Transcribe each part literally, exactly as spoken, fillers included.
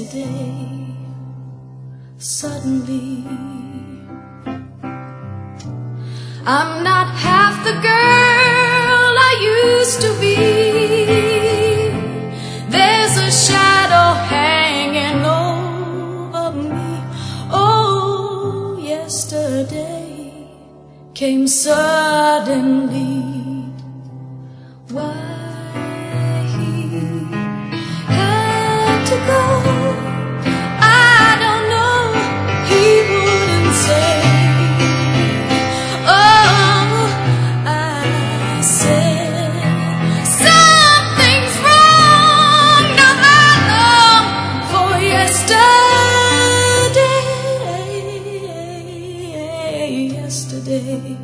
yesterday. Suddenly, I'm not half the girl I used to be. There's a shadow hanging over me. Oh, yesterday came suddenly. Why he had to go, I don't know. He wouldn't say. Oh, I said something's wrong. Now I long for yesterday. Yesterday,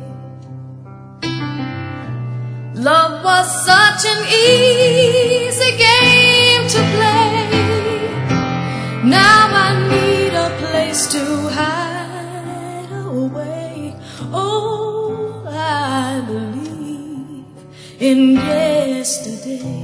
love was such an easy game to play. Now I need a place to hide away. Oh, I believe in yesterday.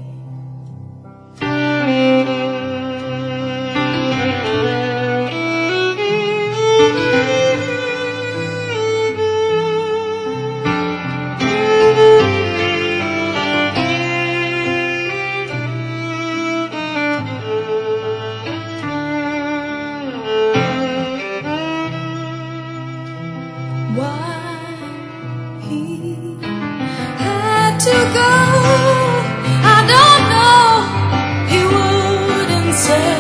Why he had to go, I don't know. He wouldn't say.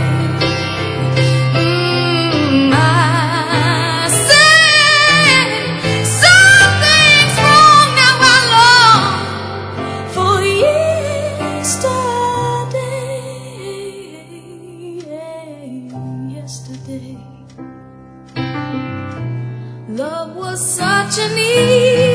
mm, I said something's wrong. Now I long for yesterday. Yesterday, love was such an easy